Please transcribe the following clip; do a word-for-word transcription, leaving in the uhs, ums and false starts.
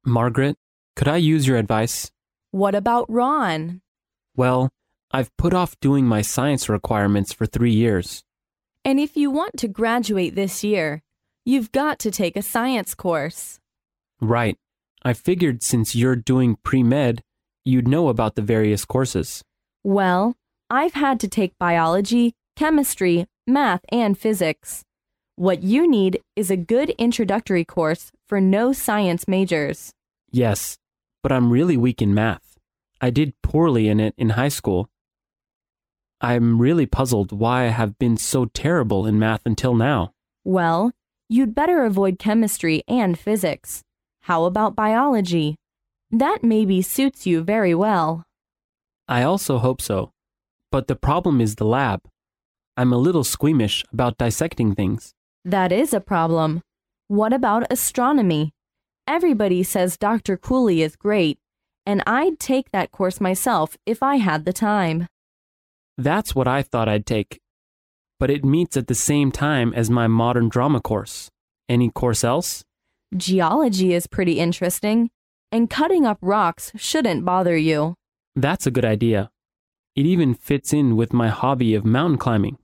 Margaret, could I use your advice? What about Ron? Well, I've put off doing my science requirements for three years. And if you want to graduate this year, you've got to take a science course. Right. I figured since you're doing pre-med, you'd know about the various courses. Well, I've had to take biology, chemistry, math, and physics. What you need is a good introductory course for no science majors. Yes, but I'm really weak in math. I did poorly in it in high school. I'm really puzzled why I have been so terrible in math until now. Well, you'd better avoid chemistry and physics. How about biology? That maybe suits you very well. I also hope so. But the problem is the lab. I'm a little squeamish about dissecting things. That is a problem. What about astronomy? Everybody says Doctor Cooley is great, and I'd take that course myself if I had the time. That's what I thought I'd take. But it meets at the same time as my modern drama course. Any course else? Geology is pretty interesting, and cutting up rocks shouldn't bother you. That's a good idea. It even fits in with my hobby of mountain climbing.